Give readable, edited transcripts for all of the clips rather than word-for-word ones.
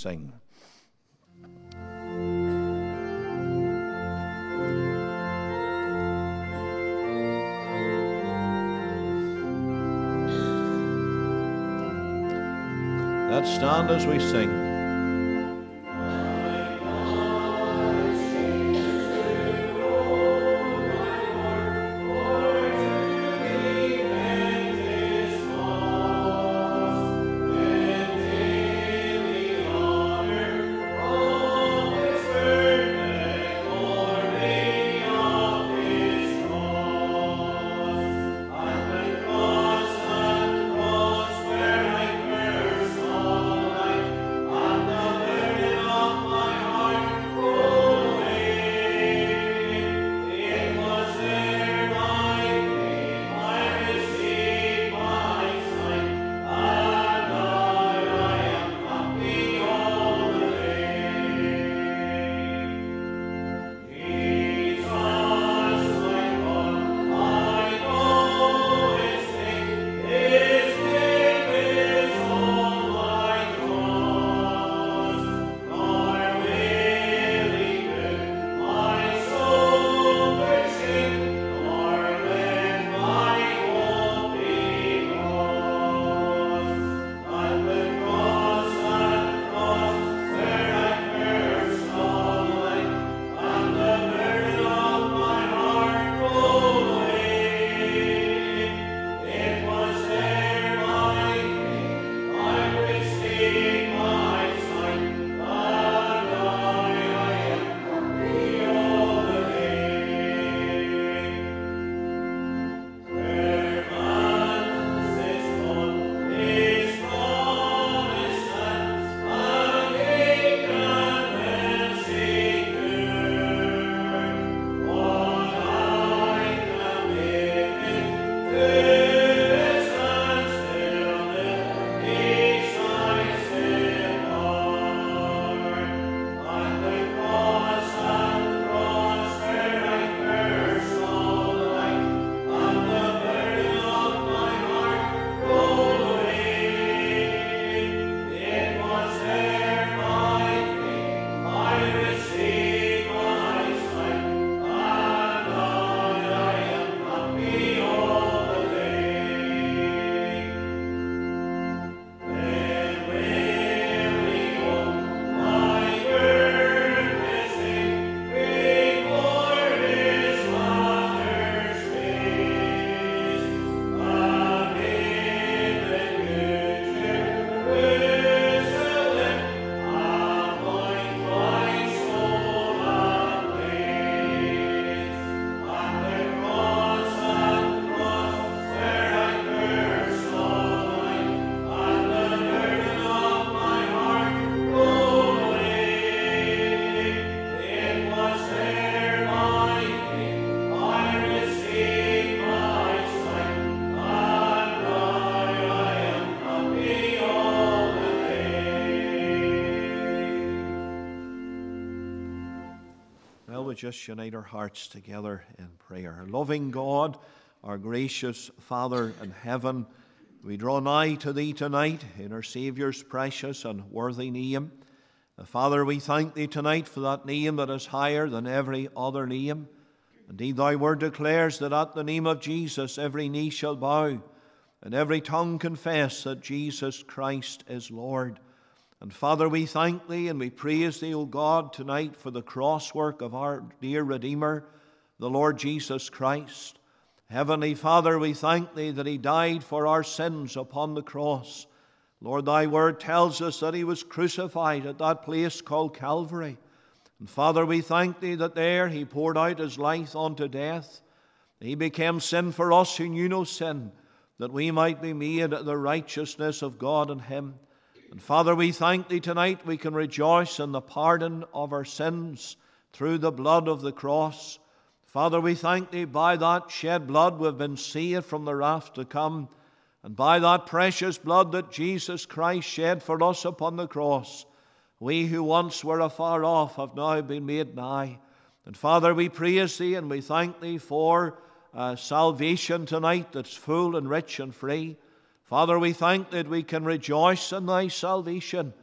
sing. Let's stand as we sing. Just unite our hearts together in prayer. Loving God, our gracious Father in heaven, we draw nigh to Thee tonight in our Saviour's precious and worthy name. Father, we thank Thee tonight for that name that is higher than every other name. Indeed, Thy word declares that at the name of Jesus every knee shall bow and every tongue confess that Jesus Christ is Lord. And Father, we thank Thee and we praise Thee, O God, tonight for the cross work of our dear Redeemer, the Lord Jesus Christ. Heavenly Father, we thank Thee that He died for our sins upon the cross. Lord, Thy word tells us that He was crucified at that place called Calvary. And Father, we thank Thee that there He poured out His life unto death. He became sin for us who knew no sin, that we might be made the righteousness of God in Him. And Father, we thank Thee tonight we can rejoice in the pardon of our sins through the blood of the cross. Father, we thank Thee by that shed blood we've been saved from the wrath to come, and by that precious blood that Jesus Christ shed for us upon the cross, we who once were afar off have now been made nigh. And Father, we praise Thee and we thank Thee for salvation tonight that's full and rich and free. Father, we thank that we can rejoice in Thy salvation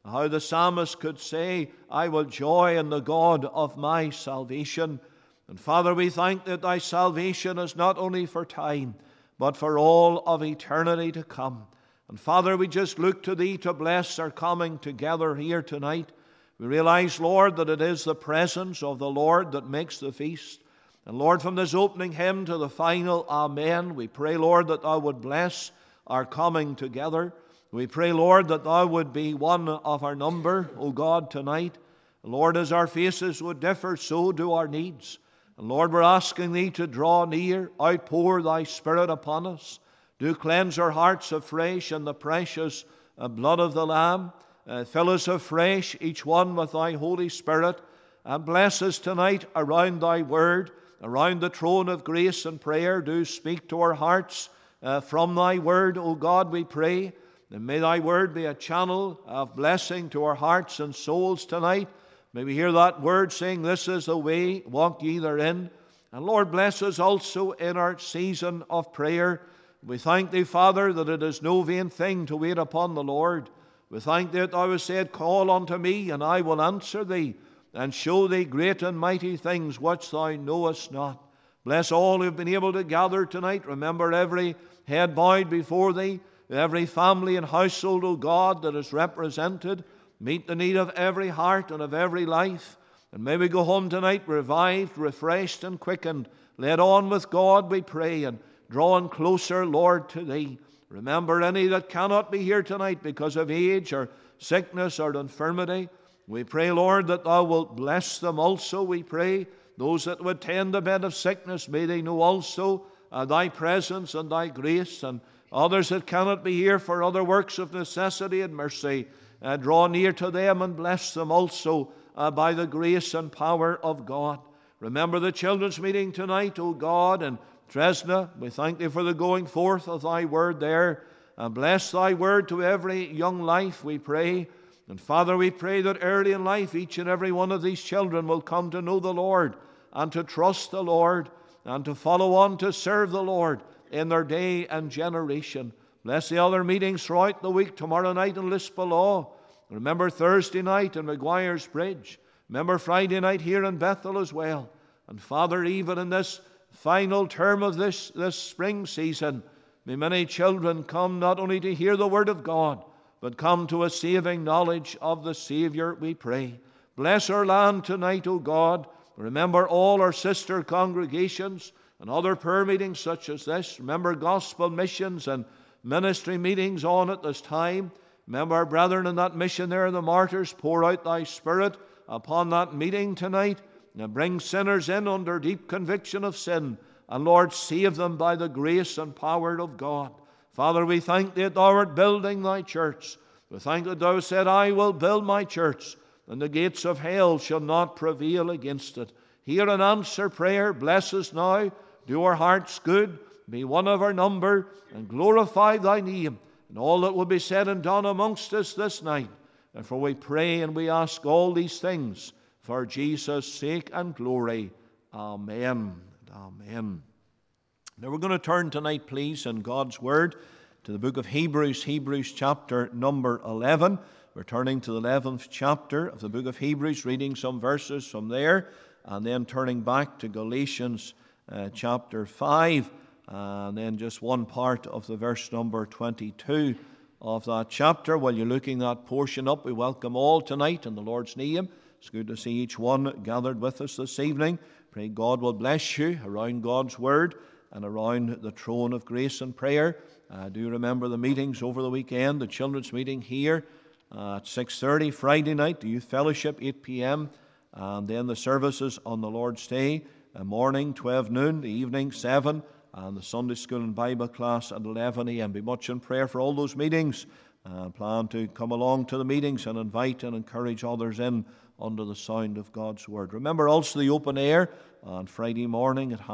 How the psalmist could say, I will joy in the God of my salvation. And Father, we thank that thy salvation is not only for time, but for all of eternity to come. And Father, we just look to thee to bless our coming together here tonight. We realize, Lord, that it is the presence of the Lord that makes the feast. And Lord, from this opening hymn to the final Amen, we pray, Lord, that thou would bless our coming together. We pray, Lord, that thou would be one of our number, O God, tonight. Lord, as our faces would differ, so do our needs. And Lord, we're asking thee to draw near, outpour thy Spirit upon us. Do cleanse our hearts afresh in the precious blood of the Lamb. Fill us afresh, each one, with thy Holy Spirit. And bless us tonight around thy word, around the throne of grace and prayer. Do speak to our hearts from thy word, O God, we pray. And may thy word be a channel of blessing to our hearts and souls tonight. May we hear that word saying, this is the way, walk ye therein. And Lord, bless us also in our season of prayer. We thank thee, Father, that it is no vain thing to wait upon the Lord. We thank thee that thou hast said, call unto me, and I will answer thee, and show thee great and mighty things which thou knowest not. Bless all who have been able to gather tonight. Remember every head bowed before thee, every family and household, O God, that is represented. Meet the need of every heart and of every life. And may we go home tonight revived, refreshed, and quickened, led on with God, we pray, and drawn closer, Lord, to thee. Remember any that cannot be here tonight because of age or sickness or infirmity. We pray, Lord, that thou wilt bless them also, we pray. Those that would tend the bed of sickness, may they know also thy presence and thy grace. And others that cannot be here for other works of necessity and mercy, draw near to them and bless them also by the grace and power of God. Remember the children's meeting tonight, O God, and Tresna. We thank thee for the going forth of thy word there. And bless thy word to every young life, we pray. And Father, we pray that early in life each and every one of these children will come to know the Lord and to trust the Lord and to follow on to serve the Lord in their day and generation. Bless the other meetings throughout the week, tomorrow night in Lisbon. Remember Thursday night in Maguire's Bridge. Remember Friday night here in Bethel as well. And Father, even in this final term of this spring season, may many children come not only to hear the word of God, but come to a saving knowledge of the Savior, we pray. Bless our land tonight, O God. Remember all our sister congregations and other prayer meetings such as this. Remember gospel missions and ministry meetings on at this time. Remember our brethren in that mission there, the martyrs. Pour out thy Spirit upon that meeting tonight. And bring sinners in under deep conviction of sin. And Lord, save them by the grace and power of God. Father, we thank thee that thou art building thy church. We thank that thou said, I will build my church, and the gates of hell shall not prevail against it. Hear and answer prayer. Bless us now. Do our hearts good. Be one of our number, and glorify thy name and all that will be said and done amongst us this night. And for we pray and we ask all these things for Jesus' sake and glory. Amen. Amen. Now we're going to turn tonight, please, in God's Word to the book of Hebrews, Hebrews chapter number 11. We're turning to the 11th chapter of the book of Hebrews, reading some verses from there, and then turning back to Galatians chapter 5, and then just one part of the verse number 22 of that chapter. While you're looking that portion up, we welcome all tonight in the Lord's name. It's good to see each one gathered with us this evening. Pray God will bless you around God's Word and around the throne of grace and prayer. Do remember the meetings over the weekend, the children's meeting here at 6:30 Friday night, the youth fellowship 8 p.m., and then the services on the Lord's Day, morning 12 noon, the evening 7, and the Sunday school and Bible class at 11 a.m. Be much in prayer for all those meetings. Plan to come along to the meetings and invite and encourage others in under the sound of God's Word. Remember also the open air on Friday morning at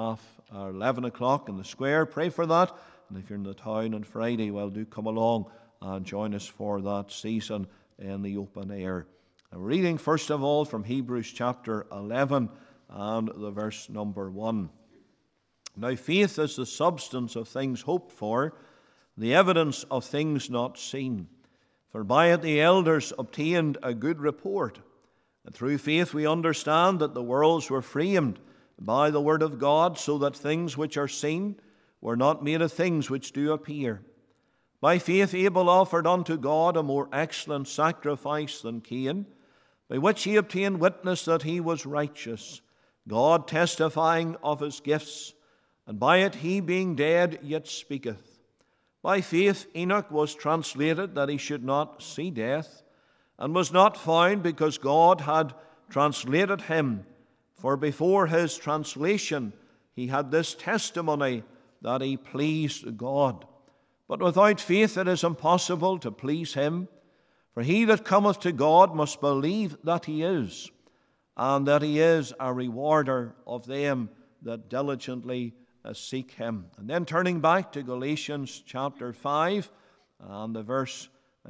11 o'clock in the square. Pray for that. And if you're in the town on Friday, well, do come along and join us for that season in the open air. And reading first of all from Hebrews chapter 11 and the verse number 1. Now faith is the substance of things hoped for, the evidence of things not seen. For by it the elders obtained a good report. And through faith we understand that the worlds were framed by the word of God, so that things which are seen were not made of things which do appear. By faith Abel offered unto God a more excellent sacrifice than Cain, by which he obtained witness that he was righteous, God testifying of his gifts, and by it he being dead yet speaketh. By faith Enoch was translated that he should not see death, and was not found because God had translated him. For before his translation he had this testimony that he pleased God. But without faith it is impossible to please him. For he that cometh to God must believe that he is, and that he is a rewarder of them that diligently seek him. And then turning back to Galatians chapter 5 and the verse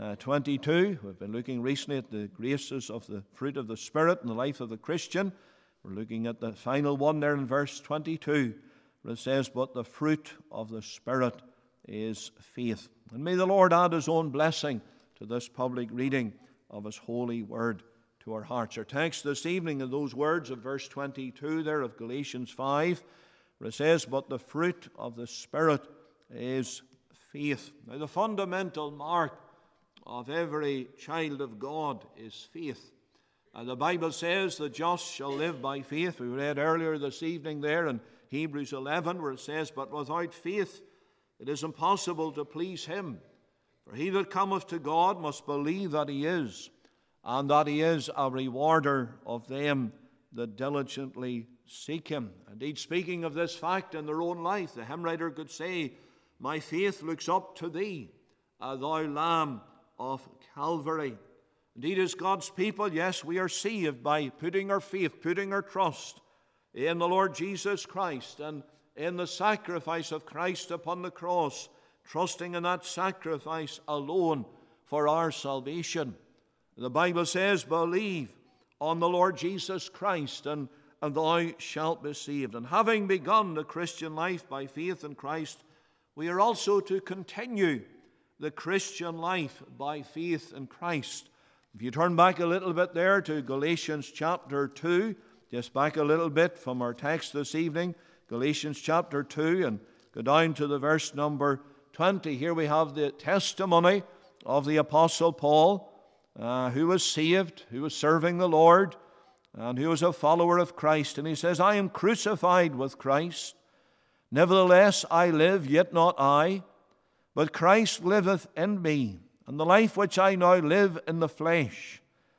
22. We've been looking recently at the graces of the fruit of the Spirit in the life of the Christian. We're looking at the final one there in verse 22, where it says, "But the fruit of the Spirit is faith." And may the Lord add his own blessing to this public reading of his holy word to our hearts. Our text this evening are those words of verse 22 there of Galatians 5, where it says, "But the fruit of the Spirit is faith." Now, the fundamental mark of every child of God is faith. And the Bible says, "The just shall live by faith." We read earlier this evening there in Hebrews 11, where it says, "But without faith it is impossible to please him. For he that cometh to God must believe that he is, and that he is a rewarder of them that diligently seek him." Indeed, speaking of this fact in their own life, the hymn writer could say, "My faith looks up to thee, thou Lamb of Calvary." Indeed, as God's people, yes, we are saved by putting our faith, putting our trust in the Lord Jesus Christ and in the sacrifice of Christ upon the cross, trusting in that sacrifice alone for our salvation. The Bible says, "Believe on the Lord Jesus Christ, and thou shalt be saved." And having begun the Christian life by faith in Christ, we are also to continue the Christian life by faith in Christ. If you turn back a little bit there to Galatians chapter 2, just back a little bit from our text this evening, Galatians chapter 2, and go down to the verse number 20. Here we have the testimony of the Apostle Paul, who was saved, who was serving the Lord, and who was a follower of Christ. And he says, "I am crucified with Christ. Nevertheless I live, yet not I, but Christ liveth in me. And the life which I now live in the flesh,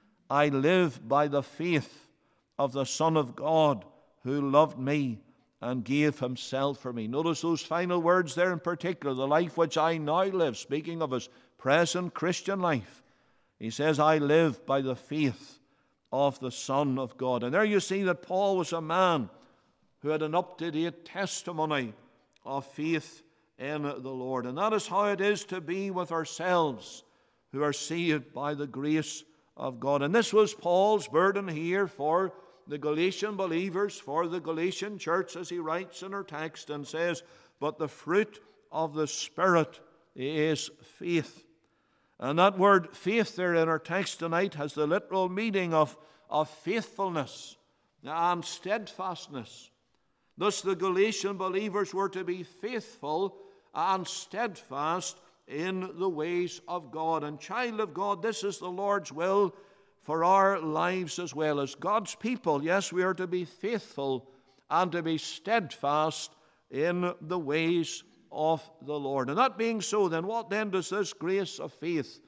I live by the faith of the Son of God, who loved me and gave himself for me." Notice those final words there in particular, "the life which I now live," speaking of his present Christian life. He says, "I live by the faith of the Son of God." And there you see that Paul was a man who had an up-to-date testimony of faith in the Lord. And that is how it is to be with ourselves who are saved by the grace of God. And this was Paul's burden here for the Galatian believers, for the Galatian church, as he writes in our text and says, "But the fruit of the Spirit is faith." And that word faith there in our text tonight has the literal meaning of faithfulness and steadfastness. Thus the Galatian believers were to be faithful and steadfast in the ways of God. And child of God, this is the Lord's will for our lives as well. As God's people, yes, we are to be faithful and to be steadfast in the ways of the Lord. And that being so, then what then does this grace of faith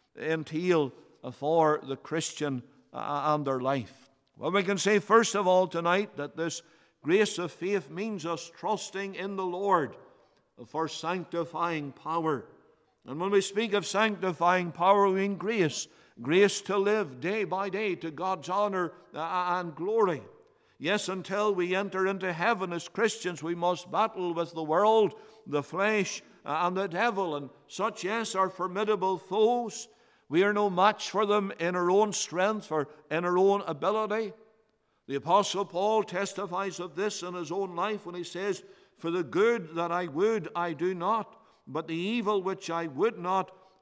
entail for the Christian and their life? Well, we can say first of all tonight that this grace of faith means us trusting in the Lord for sanctifying power. And when we speak of sanctifying power, we mean grace. Grace to live day by day to God's honor and glory. Yes, until we enter into heaven as Christians, we must battle with the world, the flesh, and the devil. And such, yes, are formidable foes. We are no match for them in our own strength or in our own ability. The Apostle Paul testifies of this in his own life when he says, "For the good that I would, I do not, but the evil which I would not,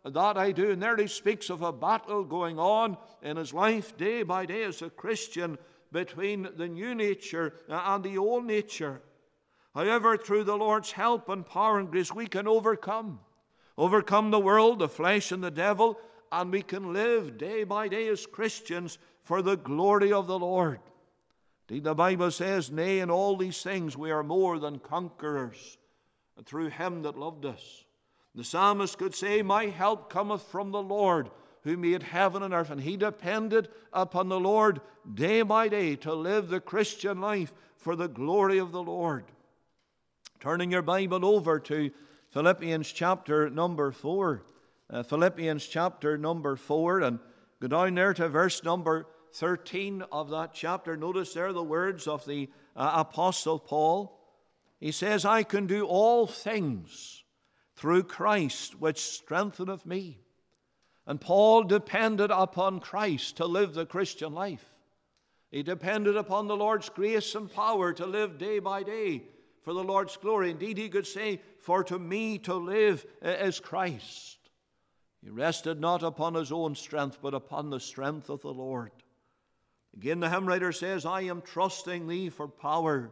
that I do. And there he speaks of a battle going on in his life day by day as a Christian between the new nature and the old nature. However, through the Lord's help and power and grace, we can overcome the world, the flesh, and the devil, and we can live day by day as Christians for the glory of the Lord. Indeed, the Bible says, nay, in all these things we are more than conquerors through him that loved us. The psalmist could say, my help cometh from the Lord, who made heaven and earth. And he depended upon the Lord day by day to live the Christian life for the glory of the Lord. Turning your Bible over to Philippians chapter number 4. Philippians chapter number 4, and go down there to verse number 13 of that chapter. Notice there the words of the Apostle Paul. He says, I can do all things through Christ, which strengtheneth me. And Paul depended upon Christ to live the Christian life. He depended upon the Lord's grace and power to live day by day for the Lord's glory. Indeed, he could say, for to me to live is Christ. He rested not upon his own strength, but upon the strength of the Lord. Again, the hymn writer says, I am trusting thee for power.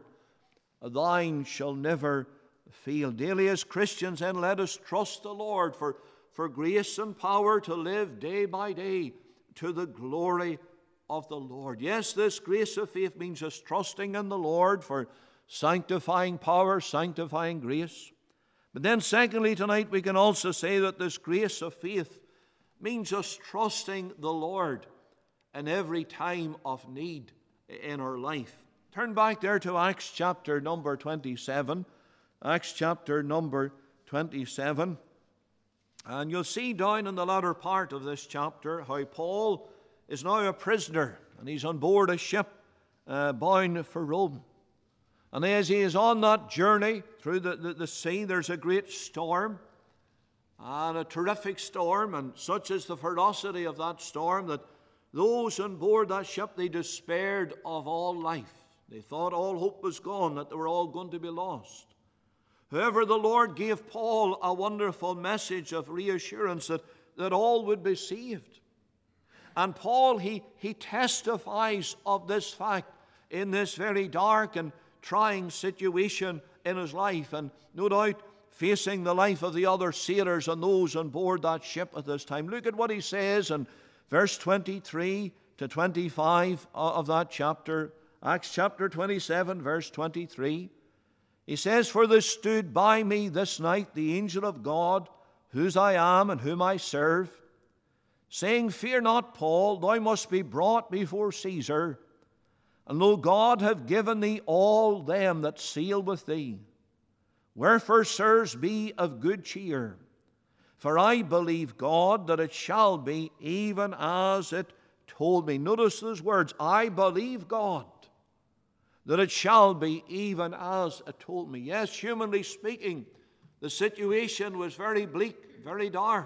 Thine shall never fail. Daily as Christians, then, let us trust the Lord for grace and power to live day by day to the glory of the Lord. Yes, this grace of faith means us trusting in the Lord for sanctifying power, sanctifying grace. But then secondly, tonight we can also say that this grace of faith means us trusting the Lord in every time of need in our life. Turn back there to Acts chapter number 27. Acts chapter number 27. And you'll see down in the latter part of this chapter how Paul is now a prisoner and he's on board a ship bound for Rome. And as he is on that journey through the sea, there's a great storm, and a terrific storm, and such is the ferocity of that storm that those on board that ship, they despaired of all life. They thought all hope was gone, that they were all going to be lost. However, the Lord gave Paul a wonderful message of reassurance that all would be saved. And Paul, he testifies of this fact in this very dark and trying situation in his life, and no doubt facing the life of the other sailors and those on board that ship at this time. Look at what he says in verse 23 to 25 of that chapter, Acts chapter 27, verse 23. He says, for there stood by me this night the angel of God, whose I am and whom I serve, saying, fear not, Paul, thou must be brought before Caesar. And lo, God have given thee all them that sail with thee. Wherefore, sirs, be of good cheer. For I believe God that it shall be even as it told me. Notice those words, I believe God that it shall be even as it told me. Yes, humanly speaking, the situation was very bleak, very dark.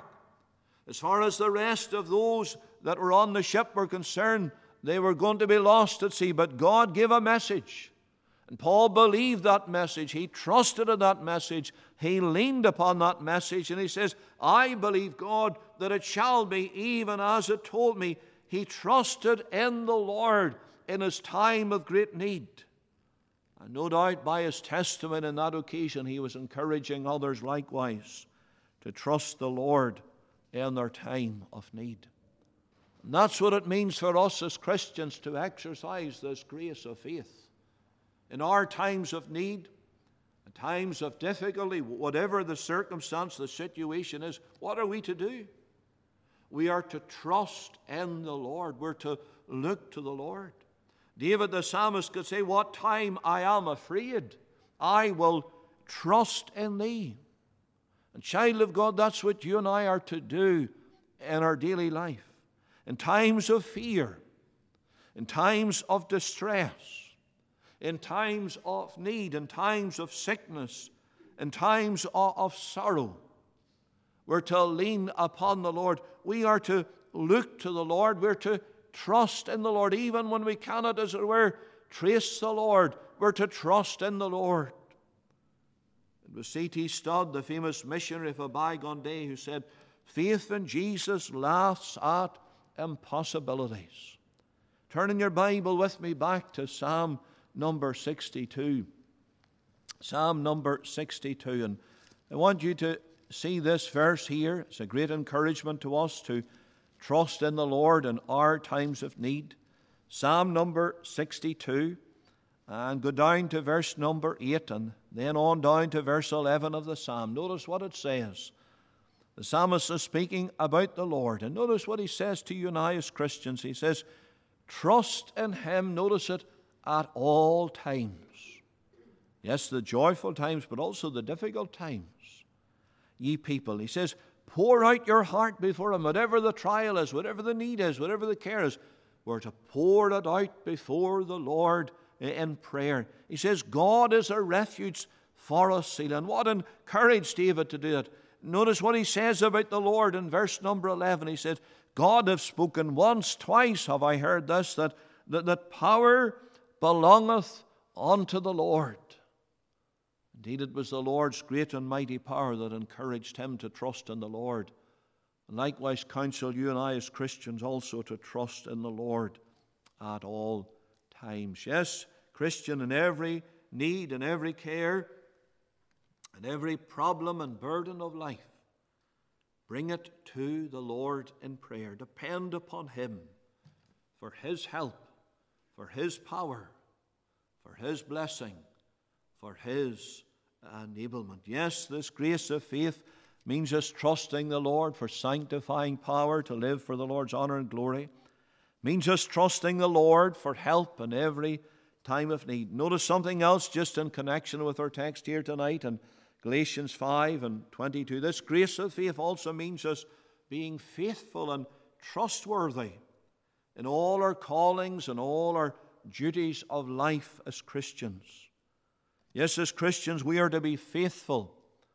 As far as the rest of those that were on the ship were concerned, they were going to be lost at sea, but God gave a message. And Paul believed that message. He trusted in that message. He leaned upon that message, and he says, I believe God that it shall be even as it told me. He trusted in the Lord in his time of great need. And no doubt by his testimony on that occasion, he was encouraging others likewise to trust the Lord in their time of need. And that's what it means for us as Christians to exercise this grace of faith. In our times of need, in times of difficulty, whatever the circumstance, the situation is, what are we to do? We are to trust in the Lord. We're to look to the Lord. David the psalmist could say, what time I am afraid, I will trust in thee. And child of God, that's what you and I are to do in our daily life. In times of fear, in times of distress, in times of need, in times of sickness, in times of sorrow, we're to lean upon the Lord. We are to look to the Lord. We're to trust in the Lord. Even when we cannot, as it were, trace the Lord, we're to trust in the Lord. It was C.T. Studd, the famous missionary of a bygone day, who said, Faith in Jesus laughs at impossibilities. Turn in your Bible with me back to Psalm number 62. Psalm number 62. And I want you to see this verse here. It's a great encouragement to us to trust in the Lord in our times of need. Psalm number 62. And go down to verse number 8 and then on down to verse 11 of the psalm. Notice what it says. The psalmist is speaking about the Lord. And notice what he says to you and I as Christians. He says, trust in Him, notice it, at all times. Yes, the joyful times, but also the difficult times. Ye people, he says, pour out your heart before Him. Whatever the trial is, whatever the need is, whatever the care is, we're to pour it out before the Lord in prayer. He says, God is a refuge for us, Selah. And what encouraged David to do it? Notice what he says about the Lord in verse number 11. He said, God hath spoken once, twice have I heard this, that power belongeth unto the Lord. Indeed, it was the Lord's great and mighty power that encouraged him to trust in the Lord. And likewise counsel you and I as Christians also to trust in the Lord at all times. Yes, Christian, in every need and every care and every problem and burden of life, bring it to the Lord in prayer. Depend upon Him for His help, for His power, for His blessing, for His enablement. Yes, this grace of faith means us trusting the Lord for sanctifying power to live for the Lord's honor and glory. Means us trusting the Lord for help in every time of need. Notice something else just in connection with our text here tonight in Galatians 5 and 22. This grace of faith also means us being faithful and trustworthy in all our callings and all our duties of life as Christians. Yes, as Christians we are to be faithful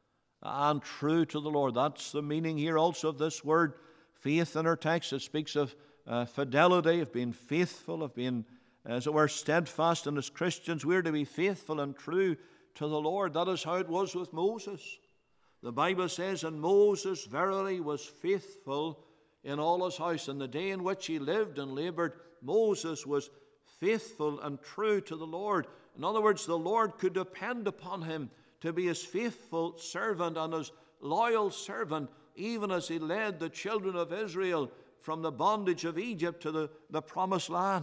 and true to the Lord. That's the meaning here also of this word faith in our text. It speaks of fidelity, of being faithful, of being, as it were, steadfast. And as Christians, we're to be faithful and true to the Lord. That is how it was with Moses. The Bible says, and Moses verily was faithful in all his house. In the day in which he lived and labored, Moses was faithful and true to the Lord. In other words, the Lord could depend upon him to be his faithful servant and his loyal servant, even as he led the children of Israel from the bondage of Egypt to the promised land.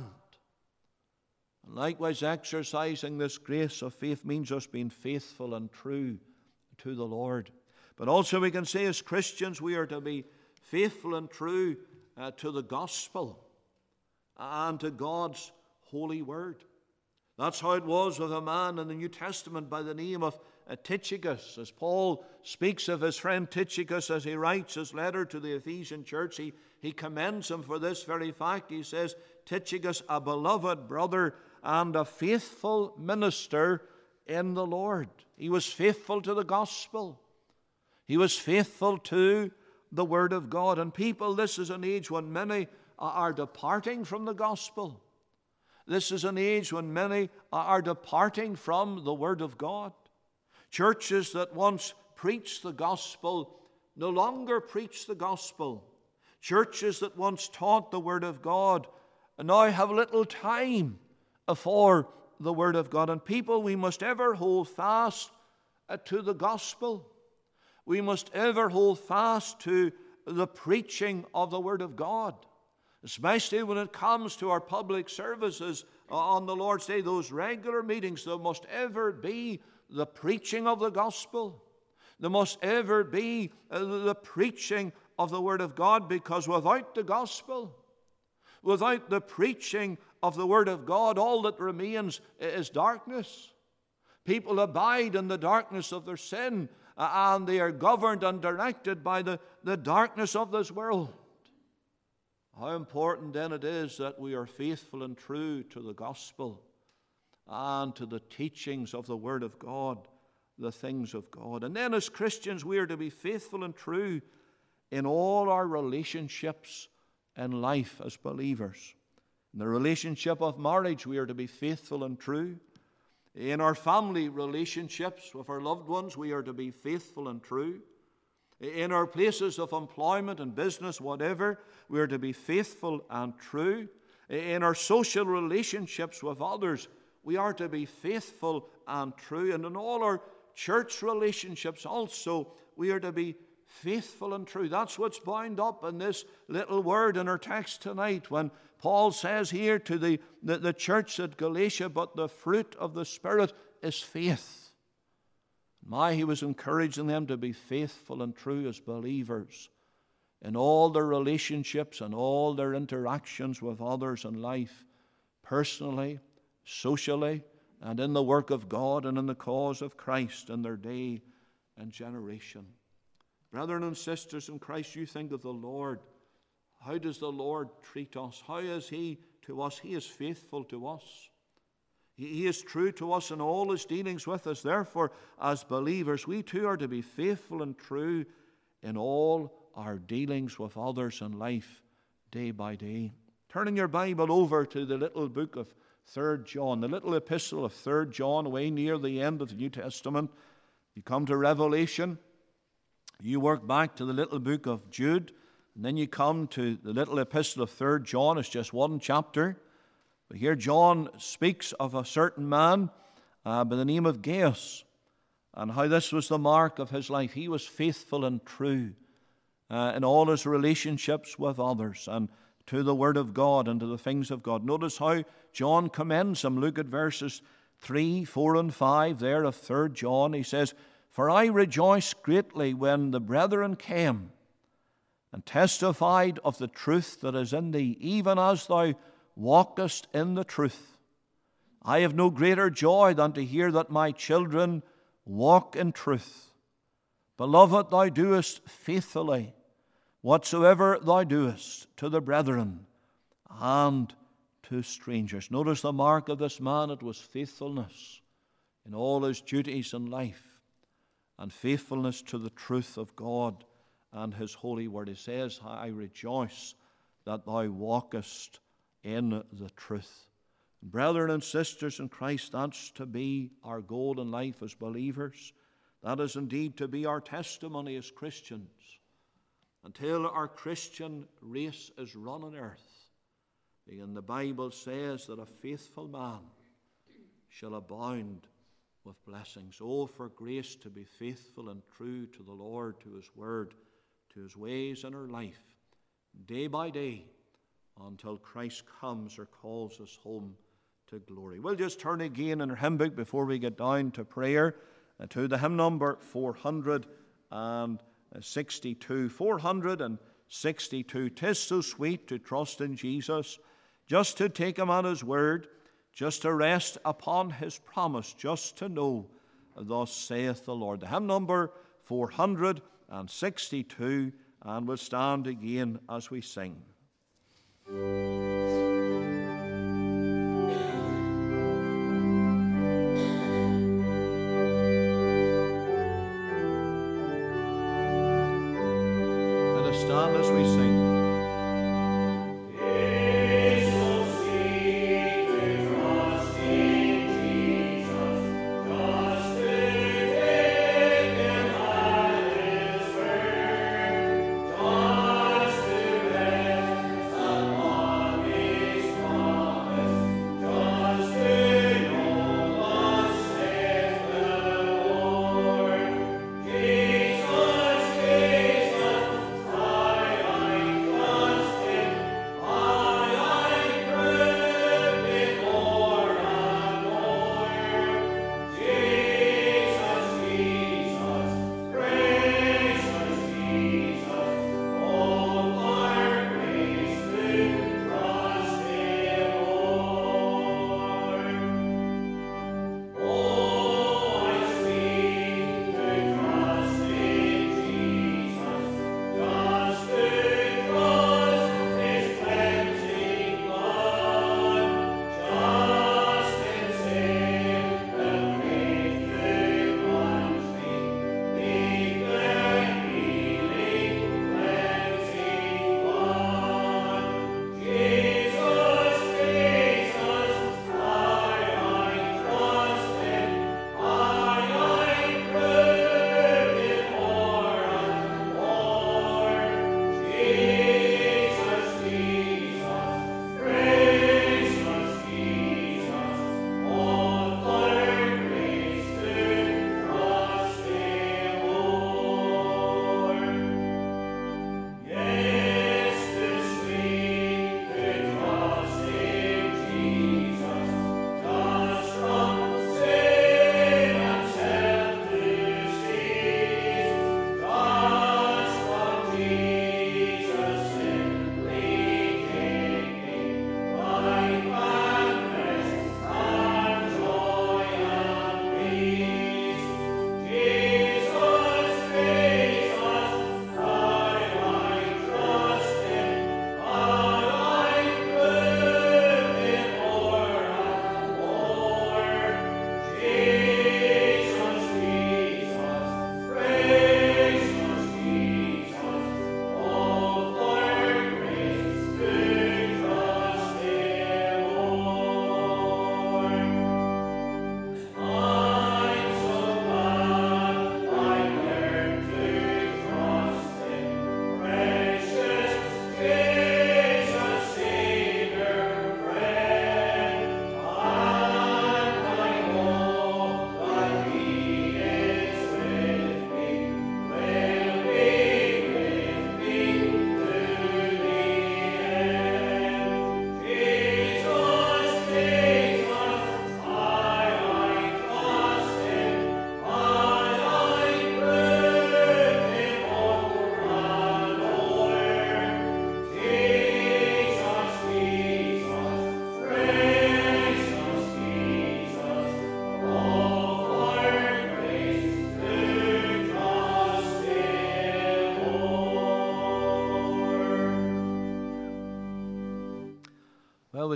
And likewise, exercising this grace of faith means us being faithful and true to the Lord. But also we can say as Christians we are to be faithful and true to the gospel and to God's holy word. That's how it was with a man in the New Testament by the name of Tychicus. As Paul speaks of his friend Tychicus as he writes his letter to the Ephesian church, he commends him for this very fact. He says, Tychicus, a beloved brother and a faithful minister in the Lord. He was faithful to the gospel. He was faithful to the word of God. And people, this is an age when many are departing from the gospel. This is an age when many are departing from the word of God. Churches that once preached the gospel no longer preach the gospel. Churches that once taught the word of God now have little time for the word of God. And people, we must ever hold fast to the gospel. We must ever hold fast to the preaching of the word of God, especially when it comes to our public services on the Lord's Day, those regular meetings. There must ever be the preaching of the gospel. There must ever be the preaching of the word of God, because without the gospel, without the preaching of the word of God, all that remains is darkness. People abide in the darkness of their sin, and they are governed and directed by the darkness of this world. How important then it is that we are faithful and true to the gospel and to the teachings of the word of God, the things of God. And then as Christians we are to be faithful and true in all our relationships in life as believers. In the relationship of marriage we are to be faithful and true. In our family relationships with our loved ones we are to be faithful and true. In our places of employment and business, whatever, we are to be faithful and true. In our social relationships with others, we are to be faithful and true. And in all our church relationships also, we are to be faithful and true. That's what's bound up in this little word in our text tonight when Paul says here to the church at Galatia, but the fruit of the Spirit is faith. He was encouraging them to be faithful and true as believers in all their relationships and all their interactions with others in life, personally, socially, and in the work of God and in the cause of Christ in their day and generation. Brethren and sisters in Christ, you think of the Lord. How does the Lord treat us? How is He to us? He is faithful to us. He is true to us in all His dealings with us. Therefore, as believers, we too are to be faithful and true in all our dealings with others in life, day by day. Turning your Bible over to the little book of 3 John, the little epistle of 3 John, way near the end of the New Testament. You come to Revelation, you work back to the little book of Jude, and then you come to the little epistle of 3 John. It's just one chapter. But here John speaks of a certain man by the name of Gaius, and how this was the mark of his life. He was faithful and true in all his relationships with others and to the Word of God and to the things of God. Notice how John commends him. Look at verses 3, 4, and 5 there of 3 John. He says, "For I rejoiced greatly when the brethren came and testified of the truth that is in thee, even as thou walkest in the truth. I have no greater joy than to hear that my children walk in truth. Beloved, thou doest faithfully whatsoever thou doest to the brethren and to strangers." Notice the mark of this man. It was faithfulness in all his duties in life and faithfulness to the truth of God and His holy word. He says, "I rejoice that thou walkest in the truth." Brethren and sisters in Christ, that's to be our goal in life as believers. That is indeed to be our testimony as Christians until our Christian race is run on earth. And the Bible says that a faithful man shall abound with blessings. Oh, for grace to be faithful and true to the Lord, to His word, to His ways in our life, day by day, until Christ comes or calls us home to glory. We'll just turn again in our hymn book before we get down to prayer to the hymn number 462. 462. 'Tis so sweet to trust in Jesus, just to take Him at His word, just to rest upon His promise, just to know, thus saith the Lord. The hymn number 462, and we'll stand again as we sing. Let us stand as we sing. Just to rest upon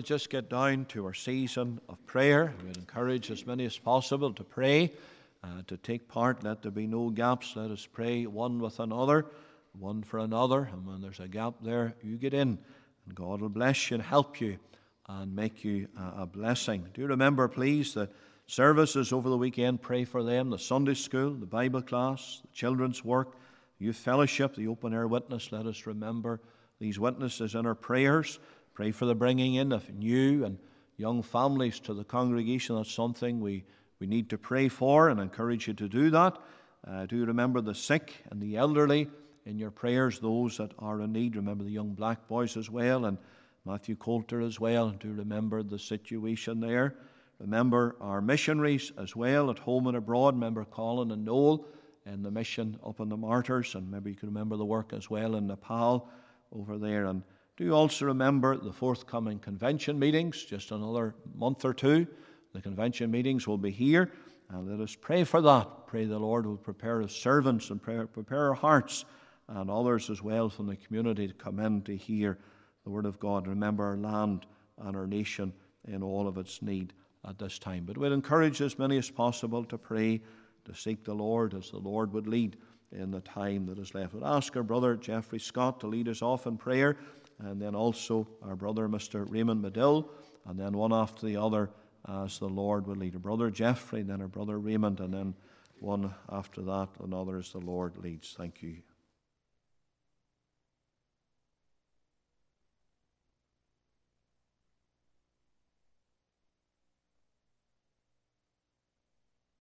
we'll just get down to our season of prayer. We'd encourage as many as possible to pray, to take part. Let there be no gaps. Let us pray one with another, one for another. And when there's a gap there, you get in. And God will bless you and help you and make you a blessing. Do remember, please, the services over the weekend. Pray for them. The Sunday school, the Bible class, the children's work, youth fellowship, the open air witness. Let us remember these witnesses in our prayers. Pray for the bringing in of new and young families to the congregation. That's something we need to pray for, and encourage you to do that. Do remember the sick and the elderly in your prayers, those that are in need. Remember the young black boys as well, and Matthew Coulter as well. Do remember the situation there. Remember our missionaries as well, at home and abroad. Remember Colin and Noel in the mission up in the Martyrs, and maybe you can remember the work as well in Nepal over there. And do also remember the forthcoming convention meetings, just another month or two. The convention meetings will be here, and let us pray for that. Pray the Lord will prepare His servants and prepare our hearts and others as well from the community to come in to hear the Word of God. Remember our land and our nation in all of its need at this time. But we'll encourage as many as possible to pray, to seek the Lord as the Lord would lead in the time that is left. We'll ask our brother Geoffrey Scott to lead us off in prayer, and then also our brother Mr. Raymond Medill, and then one after the other as the Lord would lead. Our brother Geoffrey, then our brother Raymond, and then one after that, another as the Lord leads. Thank you.